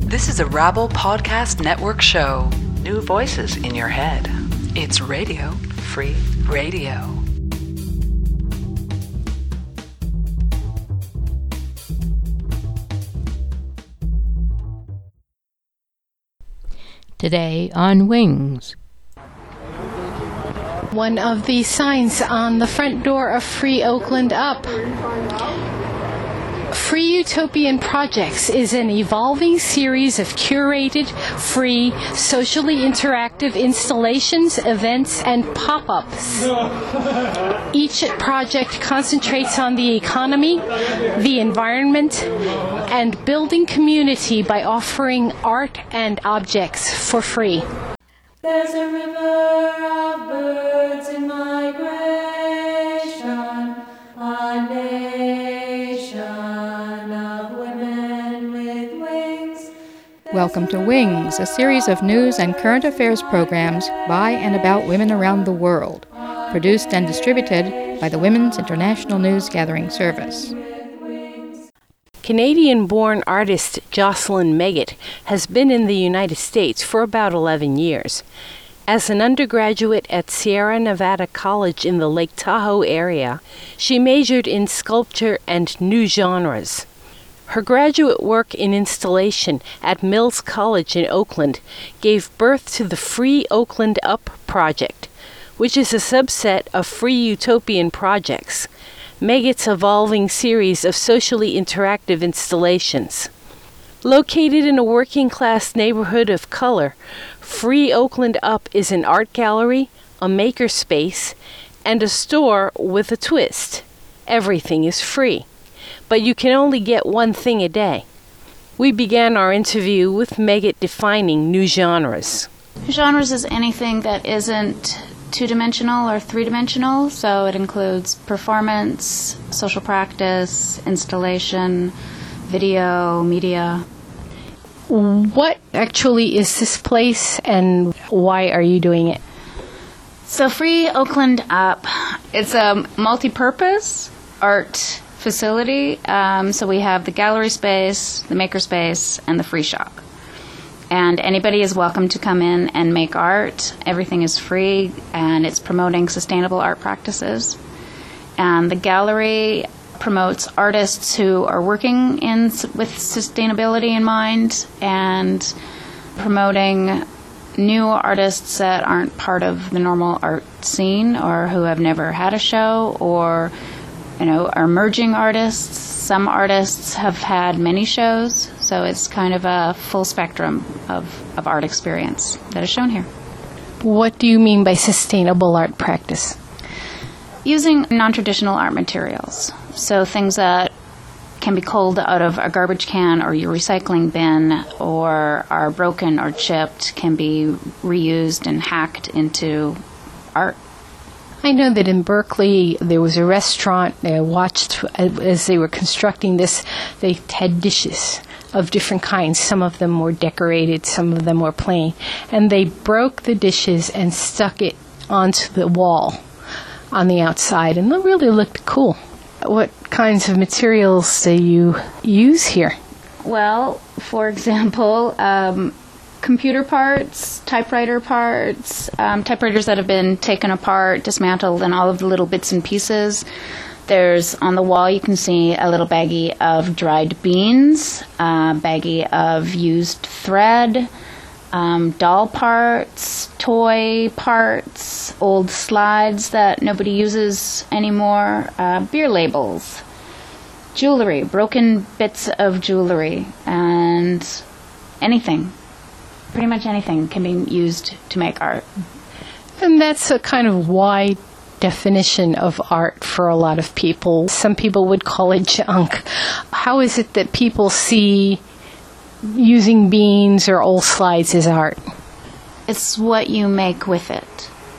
This is a Rabble Podcast Network show. New voices in your head. It's Radio Free Radio. Today on Wings. One of the signs on the front door of Free Oakland Up. Free Utopian Projects is an evolving series of curated, free, socially interactive installations, events, and pop-ups. Each project concentrates on the economy, the environment, and building community by offering art and objects for free. There's a river of birds in migration, a nation of women with wings. Welcome to Wings, a series of news and current affairs programs by and about women around the world, produced and distributed by the Women's International News Gathering Service. Canadian-born artist Jocelyn Meggitt has been in the United States for about 11 years. As an undergraduate at Sierra Nevada College in the Lake Tahoe area, she majored in sculpture and new genres. Her graduate work in installation at Mills College in Oakland gave birth to the Free Oakland Up project, which is a subset of Free Utopian Projects, Meggitt's evolving series of socially interactive installations. Located in a working-class neighborhood of color, Free Oakland Up is an art gallery, a makerspace, and a store with a twist. Everything is free, but you can only get one thing a day. We began our interview with Meggitt defining new genres. Genres is anything that isn't two-dimensional or three-dimensional, so it includes performance, social practice, installation, video, media. What actually is this place and why are you doing it? So Free Oakland Up, it's a multi-purpose art facility. So we have the gallery space, the maker space, and the free shop. And anybody is welcome to come in and make art. Everything is free, and it's promoting sustainable art practices. And the gallery promotes artists who are working with sustainability in mind and promoting new artists that aren't part of the normal art scene or who have never had a show or, are emerging artists. Some artists have had many shows, so it's kind of a full spectrum of art experience that is shown here. What do you mean by sustainable art practice? Using non-traditional art materials, so things that can be culled out of a garbage can or your recycling bin or are broken or chipped can be reused and hacked into art. I know that in Berkeley there was a restaurant. I watched as they were constructing this. They had dishes of different kinds. Some of them were decorated, some of them were plain. And they broke the dishes and stuck it onto the wall on the outside, and it really looked cool. What kinds of materials do you use here? Well, for example, computer parts, typewriter parts, typewriters that have been taken apart, dismantled, and all of the little bits and pieces. There's, on the wall, you can see a little baggie of dried beans, a baggie of used thread, doll parts, toy parts, old slides that nobody uses anymore, beer labels, jewelry, broken bits of jewelry, and anything. Pretty much anything can be used to make art. And that's a kind of wide definition of art for a lot of people. Some people would call it junk. How is it that people see using beans or old slides as art? It's what you make with it.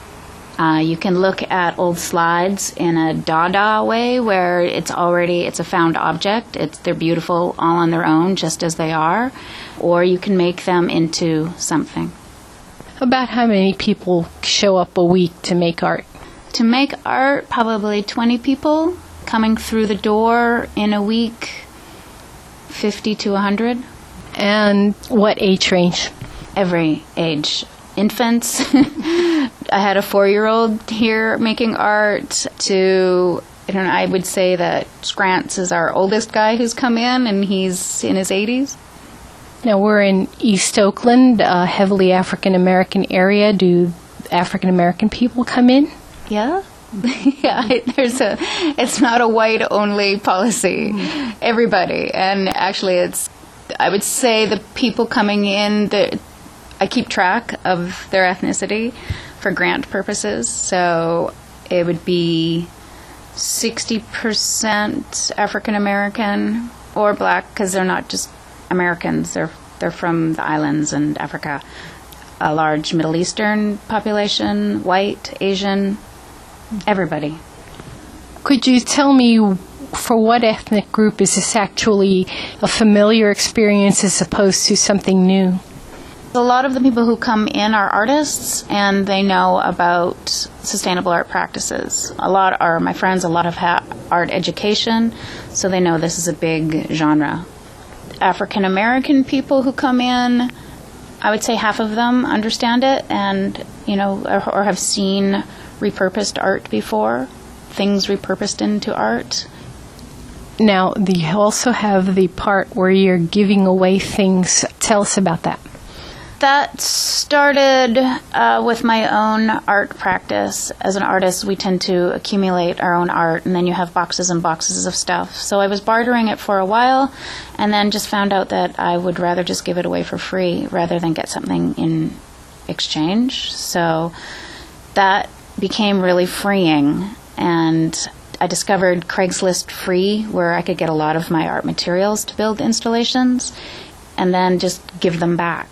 You can look at old slides in a Dada way where it's a found object. They're beautiful all on their own, just as they are. Or you can make them into something. About how many people show up a week to make art? To make art, probably 20 people coming through the door in a week, 50 to 100. And what age range? Every age. Infants. I had a 4-year-old here making art to, I would say that Scrants is our oldest guy who's come in, and he's in his 80s. Now, we're in East Oakland, a heavily African-American area. Do African-American people come in? Yeah. Yeah, it's not a white-only policy. Everybody. And actually, I would say the people coming in, I keep track of their ethnicity for grant purposes. So it would be 60% African-American or black, because they're not just Americans. They're from the islands and Africa. A large Middle Eastern population, white, Asian, everybody. Could you tell me, for what ethnic group is this actually a familiar experience as opposed to something new? A lot of the people who come in are artists, and they know about sustainable art practices. A lot are my friends. A lot have art education, so they know this is a big genre. African American people who come in, I would say half of them understand it, and or have seen repurposed art before, things repurposed into art. Now, you also have the part where you're giving away things. Tell us about that. That started with my own art practice. As an artist, we tend to accumulate our own art, and then you have boxes and boxes of stuff. So I was bartering it for a while, and then just found out that I would rather just give it away for free rather than get something in exchange. So that became really freeing, and I discovered Craigslist Free, where I could get a lot of my art materials to build installations and then just give them back.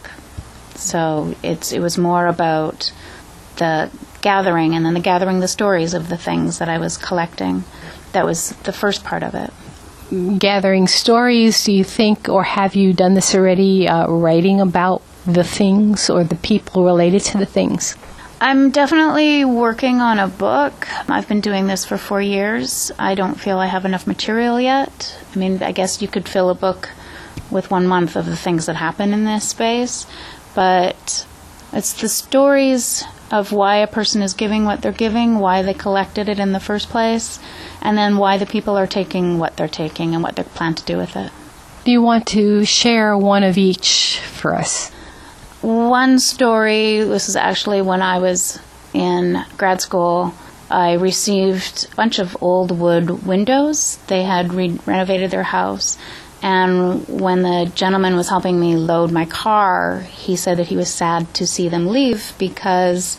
So it was more about the gathering, and then the stories of the things that I was collecting. That was the first part of it. Gathering stories, do you think, or have you done this already, writing about the things or the people related to the things? I'm definitely working on a book. I've been doing this for 4 years. I don't feel I have enough material yet. I guess you could fill a book with 1 month of the things that happen in this space. But it's the stories of why a person is giving what they're giving, why they collected it in the first place, and then why the people are taking what they're taking and what they plan to do with it. Do you want to share one of each for us? One story, this is actually when I was in grad school. I received a bunch of old wood windows. They had renovated their house. And when the gentleman was helping me load my car, he said that he was sad to see them leave because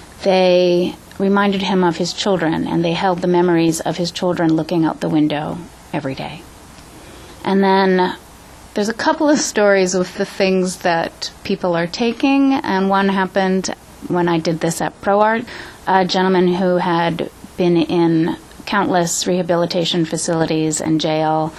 they reminded him of his children, and they held the memories of his children looking out the window every day. And then there's a couple of stories with the things that people are taking, and one happened when I did this at ProArt. A gentleman who had been in countless rehabilitation facilities and jail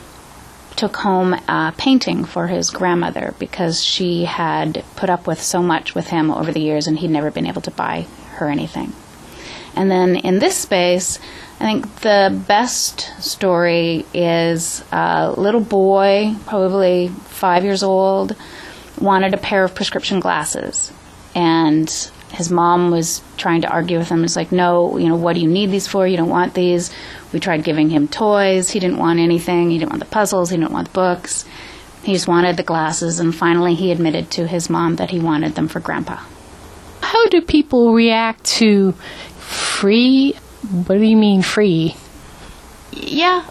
took home a painting for his grandmother because she had put up with so much with him over the years, and he'd never been able to buy her anything. And then in this space, I think the best story is a little boy, probably 5 years old, wanted a pair of prescription glasses. And his mom was trying to argue with him. It's like, no, what do you need these for? You don't want these. We tried giving him toys. He didn't want anything. He didn't want the puzzles. He didn't want the books. He just wanted the glasses. And finally he admitted to his mom that he wanted them for Grandpa. How do people react to free? What do you mean free? Yeah,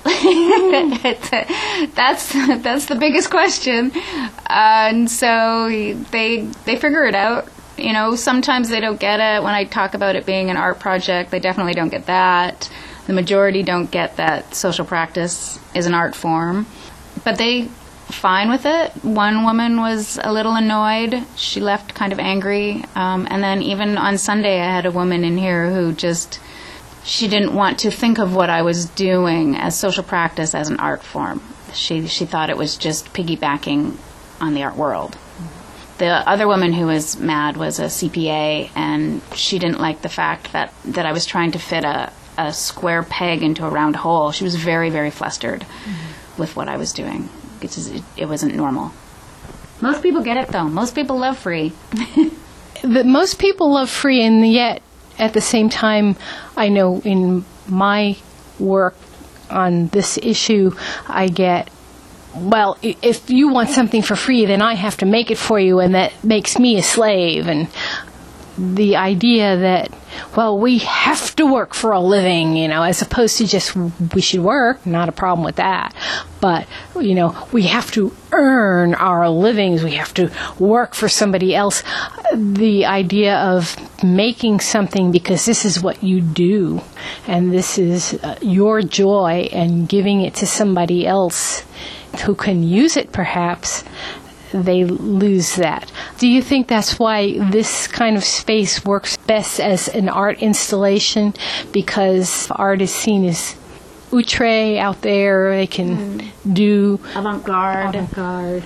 that's the biggest question. And so they figure it out. Sometimes they don't get it. When I talk about it being an art project, they definitely don't get that. The majority don't get that social practice is an art form. But they fine with it. One woman was a little annoyed. She left kind of angry. And then even on Sunday, I had a woman in here who she didn't want to think of what I was doing as social practice as an art form. She thought it was just piggybacking on the art world. The other woman who was mad was a CPA, and she didn't like the fact that I was trying to fit a square peg into a round hole. She was very, very flustered with what I was doing. It wasn't normal. Most people get it, though. Most people love free. Most people love free, and yet at the same time, I know in my work on this issue, I get, well, if you want something for free, then I have to make it for you, and that makes me a slave. And the idea that, well, we have to work for a living, as opposed to just we should work, not a problem with that. But, we have to earn our livings. We have to work for somebody else. The idea of making something because this is what you do and this is your joy, and giving it to somebody else who can use it perhaps, they lose that. Do you think that's why this kind of space works best as an art installation? Because art is seen as outre out there, they can do avant-garde.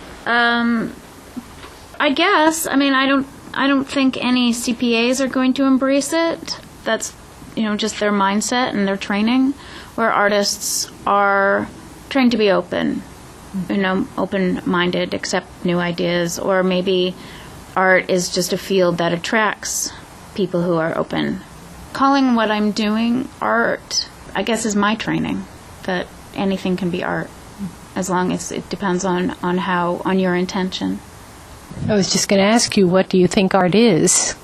I guess. I mean, I don't think any CPAs are going to embrace it. That's, just their mindset and their training, where artists are trained to be open. Open-minded, accept new ideas, or maybe art is just a field that attracts people who are open. Calling what I'm doing art, I guess, is my training, that anything can be art, as long as it depends on your intention. I was just going to ask you, what do you think art is?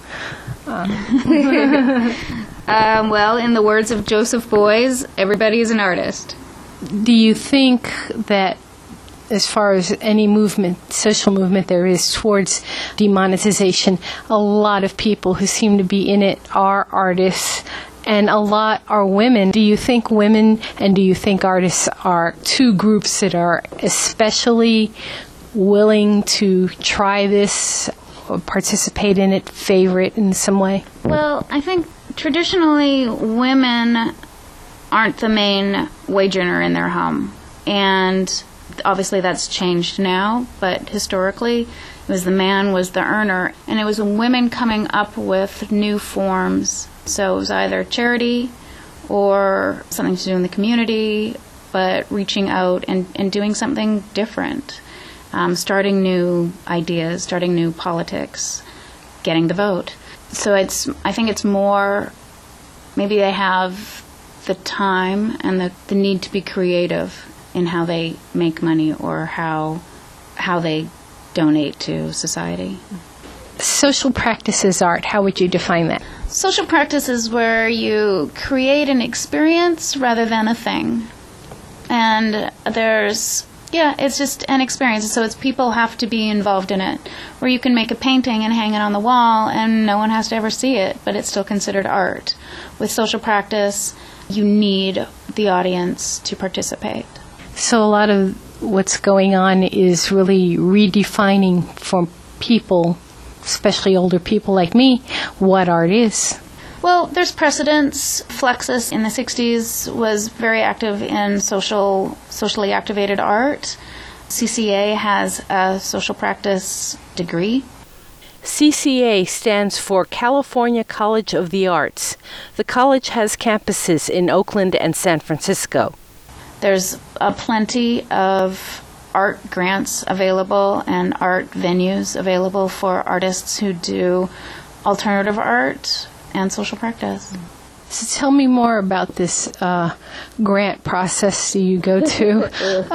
Well, in the words of Joseph Beuys, everybody is an artist. Do you think that as far as any movement, social movement there is towards demonetization, a lot of people who seem to be in it are artists, and a lot are women? Do you think women and do you think artists are two groups that are especially willing to try this, or participate in it, favor it in some way? Well, I think traditionally women aren't the main wage earner in their home, and obviously that's changed now, but historically it was the man was the earner, and it was women coming up with new forms. So it was either charity or something to do in the community, but reaching out and doing something different, starting new ideas, starting new politics, getting the vote. So I think it's more, maybe they have the time and the need to be creative in how they make money or how they donate to society. Social practice is art. How would you define that? Social practice is where you create an experience rather than a thing. And it's just an experience. So it's people have to be involved in it. Where you can make a painting and hang it on the wall and no one has to ever see it, but it's still considered art. With social practice, you need the audience to participate. So a lot of what's going on is really redefining for people, especially older people like me, what art is. Well, there's precedents. Fluxus in the 60s was very active in socially activated art. CCA has a social practice degree. CCA stands for California College of the Arts. The college has campuses in Oakland and San Francisco. There's plenty of art grants available and art venues available for artists who do alternative art and social practice. So tell me more about this grant process you go to.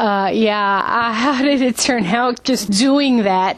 How did it turn out just doing that?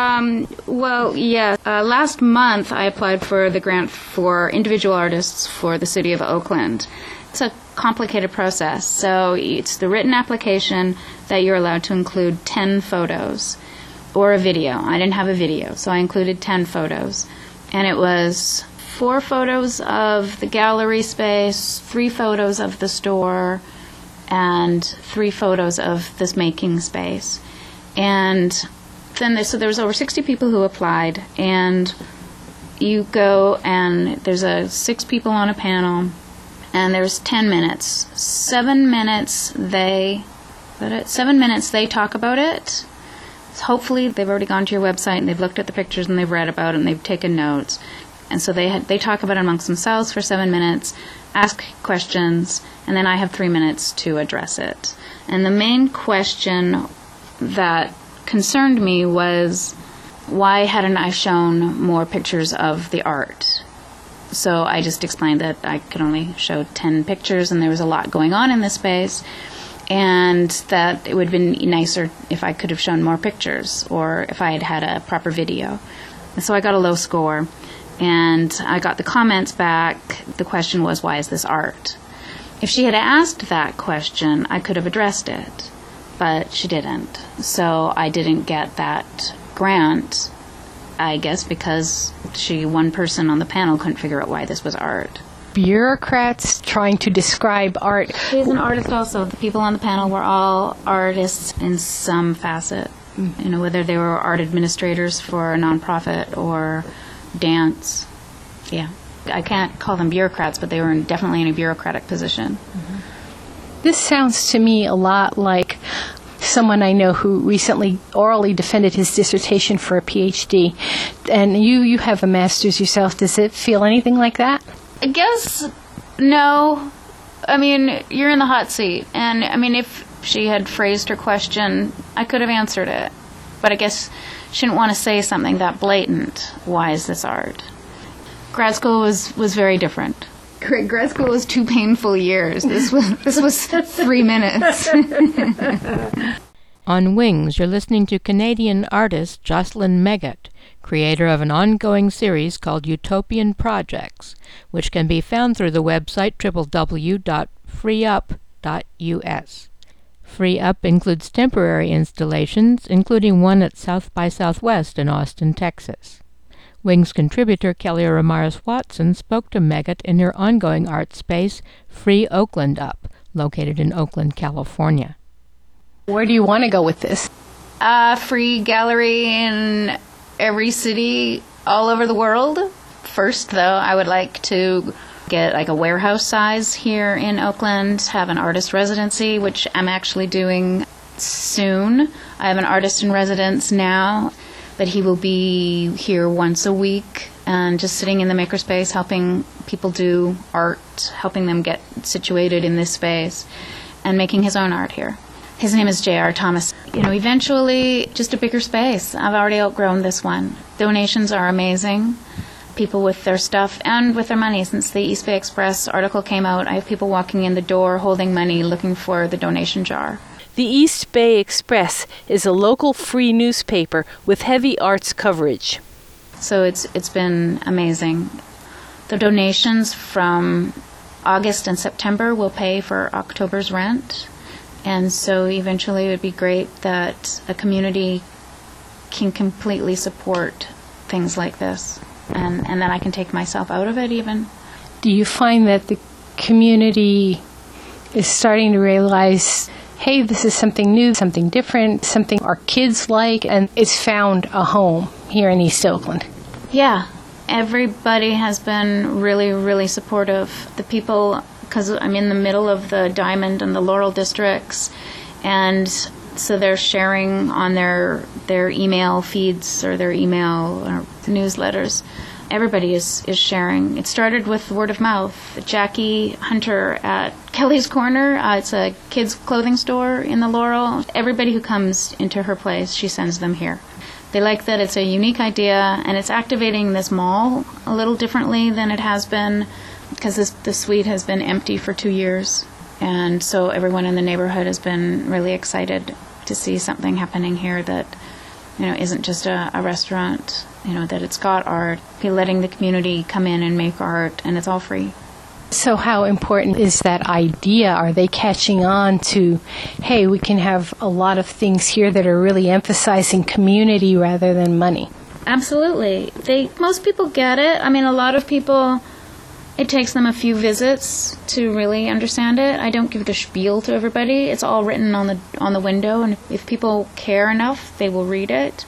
Last month I applied for the grant for individual artists for the city of Oakland. It's a complicated process. So it's the written application that you're allowed to include 10 photos or a video. I didn't have a video, so I included 10 photos. And it was 4 photos of the gallery space, 3 photos of the store, and 3 photos of this making space. And then there was over 60 people who applied, and you go and there's 6 people on a panel, and there's 10 minutes. 7 minutes they talk about it. Hopefully they've already gone to your website and they've looked at the pictures and they've read about it and they've taken notes. And so they talk about it amongst themselves for 7 minutes, ask questions, and then I have 3 minutes to address it. And the main question that concerned me was, why hadn't I shown more pictures of the art? So I just explained that I could only show 10 pictures and there was a lot going on in this space, and that it would have been nicer if I could have shown more pictures or if I had had a proper video. And so I got a low score, and I got the comments back. The question was, why is this art? If she had asked that question, I could have addressed it, but she didn't. So I didn't get that grant, I guess because one person on the panel couldn't figure out why this was art. Bureaucrats trying to describe art. She's an artist also. The people on the panel were all artists in some facet. You know, whether they were art administrators for a nonprofit or dance. Yeah. I can't call them bureaucrats, but they were definitely in a bureaucratic position. This sounds to me a lot like someone I know who recently orally defended his dissertation for a PhD. And you have a master's yourself. Does it feel anything like that? I guess no. I mean, you're in the hot seat. And, I mean, if she had phrased her question, I could have answered it. But I guess she didn't want to say something that blatant. Why is this art? Grad school was very different. Grad school was 2 painful years. This was 3 minutes. On Wings, you're listening to Canadian artist Jocelyn Meggitt, creator of an ongoing series called Utopian Projects, which can be found through the website www.freeup.us. Free Up includes temporary installations, including one at South by Southwest in Austin, Texas. Wings contributor Kelly Ramirez Watson spoke to Meggitt in her ongoing art space, Free Oakland Up, located in Oakland, California. Where do you want to go with this? Free gallery in every city all over the world. First, though, I would like to get like a warehouse size here in Oakland, have an artist residency, which I'm actually doing soon. I have an artist in residence now, but he will be here once a week and just sitting in the makerspace helping people do art, helping them get situated in this space and making his own art here. His name is J.R. Thomas. You know, eventually just a bigger space. I've already outgrown this one. Donations are amazing. People with their stuff and with their money. Since the East Bay Express article came out, I have people walking in the door holding money looking for the donation jar. The East Bay Express is a local free newspaper with heavy arts coverage. So it's been amazing. The donations from August and September will pay for October's rent. And so eventually it would be great that a community can completely support things like this. And then I can take myself out of it even. Do you find that the community is starting to realize, hey, this is something new, something different, something our kids like, and it's found a home here in East Oakland? Yeah. Everybody has been really, really supportive. The people, because I'm in the middle of the Diamond and the Laurel districts, and so they're sharing on their email feeds or their email or newsletters. Everybody is sharing. It started with word of mouth. Jackie Hunter at Kelly's Corner, it's a kids' clothing store in the Laurel. Everybody who comes into her place, she sends them here. They like that it's a unique idea, and it's activating this mall a little differently than it has been, because the suite has been empty for 2 years. And so everyone in the neighborhood has been really excited to see something happening here that, you know, isn't just a restaurant, you know, that it's got art, letting the community come in and make art, and it's all free. So how important is that idea? Are they catching on to, hey, we can have a lot of things here that are really emphasizing community rather than money? Absolutely. Most people get it. I mean, a lot of people, it takes them a few visits to really understand it. I don't give the spiel to everybody. It's all written on the window, and if people care enough, they will read it.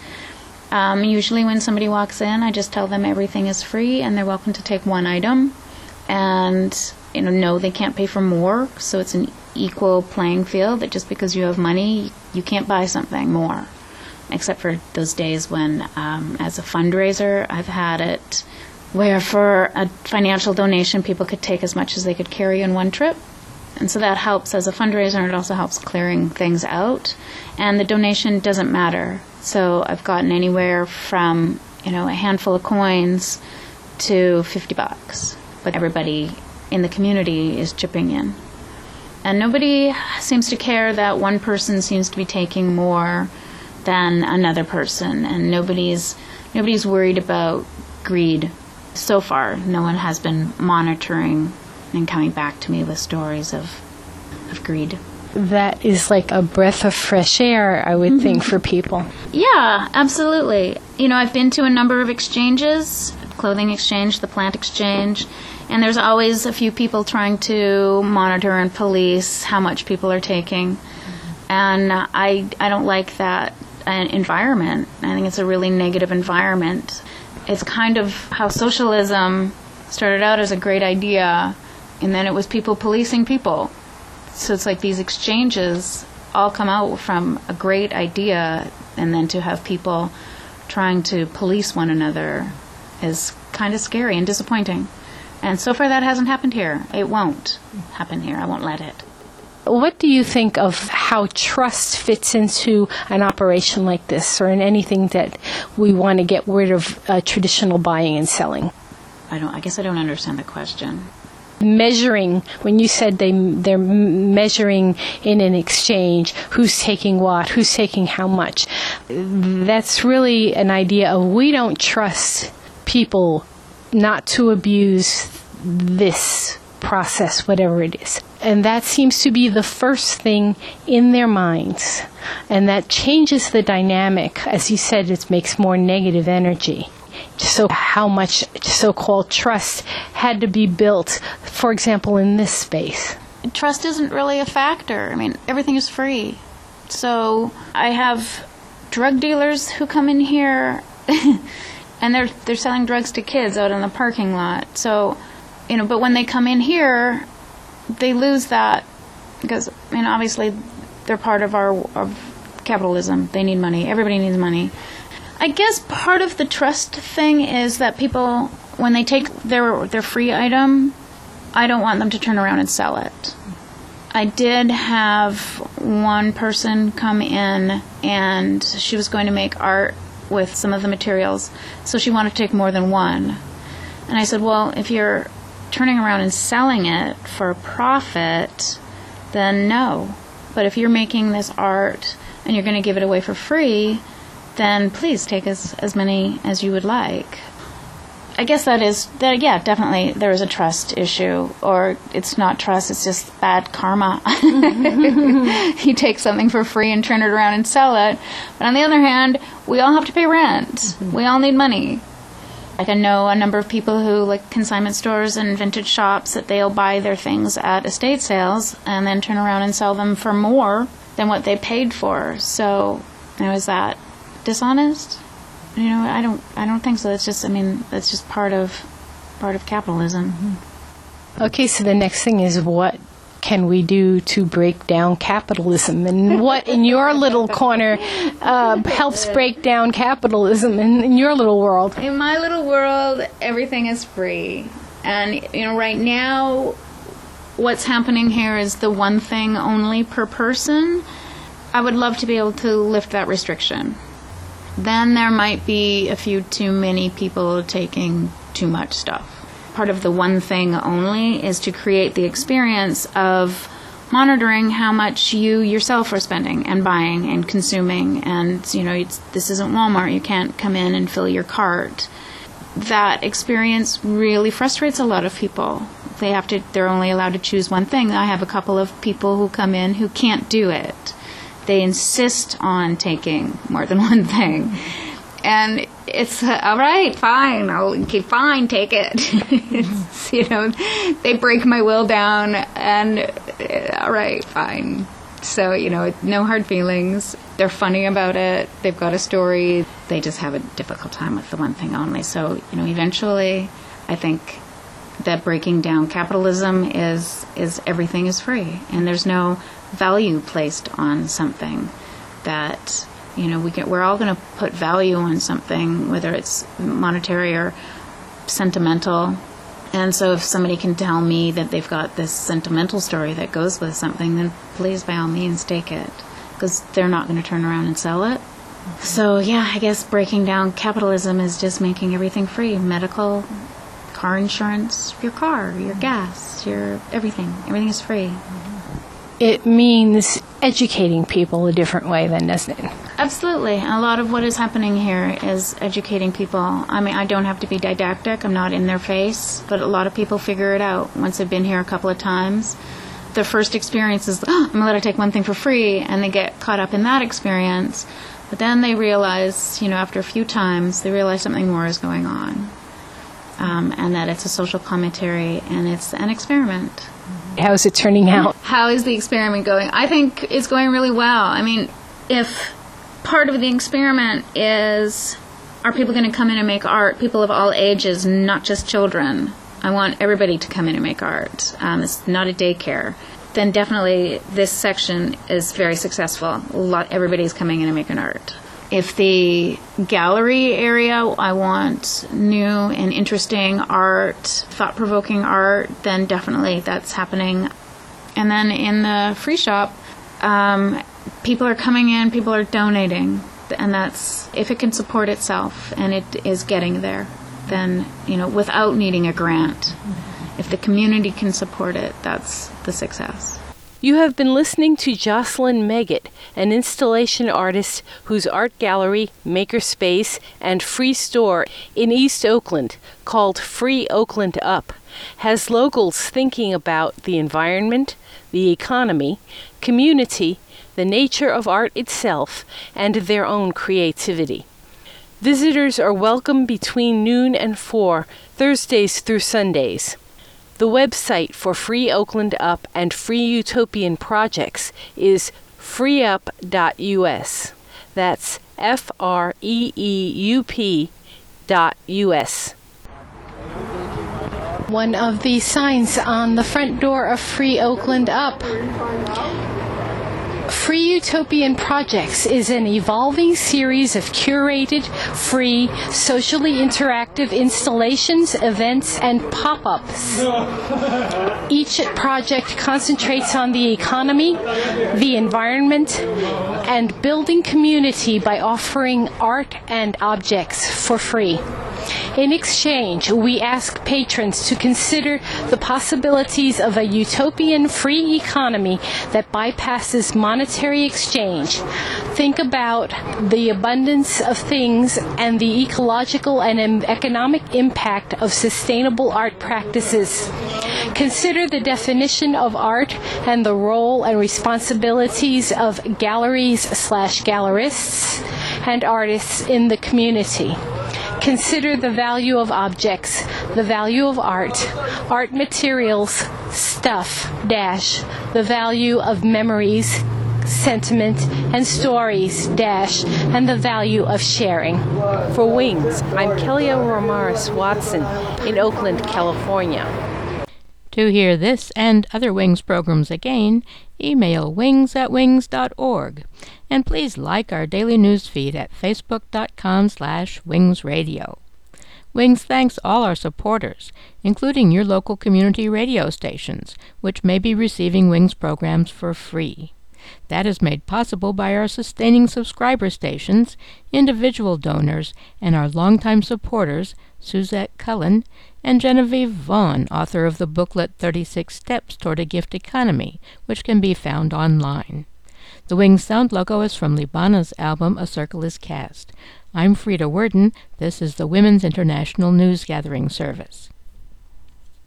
Usually when somebody walks in, I just tell them everything is free and they're welcome to take one item. And, you know, no, they can't pay for more, so it's an equal playing field, that just because you have money, you can't buy something more. Except for those days when, as a fundraiser, I've had it where for a financial donation, people could take as much as they could carry in one trip. And so that helps as a fundraiser, and it also helps clearing things out. And the donation doesn't matter. So I've gotten anywhere from, a handful of coins to $50. But everybody in the community is chipping in. And nobody seems to care that one person seems to be taking more than another person. And nobody's worried about greed. So far, no one has been monitoring and coming back to me with stories of greed. That is like a breath of fresh air, I would think, for people. Yeah, absolutely. I've been to a number of exchanges, clothing exchange, the plant exchange, and there's always a few people trying to monitor and police how much people are taking. And I don't like that environment. I think it's a really negative environment. It's kind of how socialism started out as a great idea, and then it was people policing people. So it's like these exchanges all come out from a great idea, and then to have people trying to police one another is kind of scary and disappointing. And so far that hasn't happened here. It won't happen here. I won't let it. What do you think of how trust fits into an operation like this, or in anything that we want to get rid of traditional buying and selling? I guess I don't understand the question. Measuring, when you said they're measuring in an exchange who's taking what, who's taking how much, that's really an idea of we don't trust people not to abuse this process, whatever it is. And that seems to be the first thing in their minds. And that changes the dynamic. As you said, it makes more negative energy. So how much so-called trust had to be built, for example, in this space? Trust isn't really a factor. Everything is free. So I have drug dealers who come in here and they're selling drugs to kids out in the parking lot. So, but when they come in here, they lose that because, obviously they're part of of capitalism. They need money. Everybody needs money. I guess part of the trust thing is that people, when they take their free item, I don't want them to turn around and sell it. I did have one person come in and she was going to make art with some of the materials, so she wanted to take more than one. And I said, well, if you're turning around and selling it for a profit, then no. But if you're making this art and you're going to give it away for free, then please take as many as you would like. I guess definitely there is a trust issue, or it's not trust, it's just bad karma. You take something for free and turn it around and sell it. But on the other hand, we all have to pay rent. Mm-hmm. We all need money. I know a number of people who, like consignment stores and vintage shops, that they'll buy their things at estate sales and then turn around and sell them for more than what they paid for. So, is that dishonest? I don't think so. That's just part of capitalism. Mm-hmm. Okay, so the next thing is, what can we do to break down capitalism, and what in your little corner helps break down capitalism in your little world? In my little world, everything is free, and right now, what's happening here is the one thing only per person. I would love to be able to lift that restriction. Then there might be a few too many people taking too much stuff. Part of the one thing only is to create the experience of monitoring how much you yourself are spending and buying and consuming. And, this isn't Walmart. You can't come in and fill your cart. That experience really frustrates a lot of people. They're only allowed to choose one thing. I have a couple of people who come in who can't do it. They insist on taking more than one thing. And it's, all right, fine, take it. They break my will down, and all right, fine. So, no hard feelings. They're funny about it. They've got a story. They just have a difficult time with the one thing only. So, eventually, I think that breaking down capitalism is everything is free, and there's no value placed on something that, we're all going to put value on something, whether it's monetary or sentimental. And so if somebody can tell me that they've got this sentimental story that goes with something, then please, by all means, take it, because they're not going to turn around and sell it. So, yeah, I guess breaking down capitalism is just making everything free. Medical, car insurance, your car, your gas, your everything. Everything is free. It means educating people a different way then, doesn't it? Absolutely. A lot of what is happening here is educating people. I mean, I don't have to be didactic. I'm not in their face. But a lot of people figure it out once they've been here a couple of times. Their first experience is, I'm going to take one thing for free, and they get caught up in that experience. But then they realize, after a few times, they realize something more is going on. And that it's a social commentary and it's an experiment. How is it turning out? How is the experiment going? I think it's going really well. I mean, if part of the experiment is, are people going to come in and make art? People of all ages, not just children. I want everybody to come in and make art. It's not a daycare. Then definitely this section is very successful. Everybody's coming in and making art. If the gallery area, I want new and interesting art, thought-provoking art, then definitely that's happening. And then in the free shop, people are coming in, people are donating. And that's, if it can support itself and it is getting there, then, without needing a grant, if the community can support it, that's the success. You have been listening to Jocelyn Meggitt, an installation artist whose art gallery, makerspace, and free store in East Oakland, called Free Oakland Up, has locals thinking about the environment, the economy, community, the nature of art itself, and their own creativity. Visitors are welcome between noon and 4, Thursdays through Sundays. The website for Free Oakland Up and Free Utopian projects is freeup.us. That's FREEUP.us. One of the signs on the front door of Free Oakland Up. Free Utopian Projects is an evolving series of curated, free, socially interactive installations, events, and pop-ups. Each project concentrates on the economy, the environment, and building community by offering art and objects for free. In exchange, we ask patrons to consider the possibilities of a utopian free economy that bypasses monetary exchange. Think about the abundance of things and the ecological and economic impact of sustainable art practices. Consider the definition of art and the role and responsibilities of galleries/gallerists and artists in the community. Consider the value of objects, the value of art, art materials, stuff, the value of memories, sentiment, and stories, and the value of sharing. For Wings, I'm Kelia Ramirez Watson in Oakland, California. To hear this and other Wings programs again, email wings@wings.org. And please like our daily news feed at facebook.com/wingsradio. Wings thanks all our supporters, including your local community radio stations, which may be receiving Wings programs for free. That is made possible by our sustaining subscriber stations, individual donors, and our longtime supporters, Suzette Cullen and Genevieve Vaughn, author of the booklet 36 Steps Toward a Gift Economy, which can be found online. The Wings sound logo is from Libana's album A Circle is Cast. I'm Frida Worden. This is the Women's International News Gathering Service.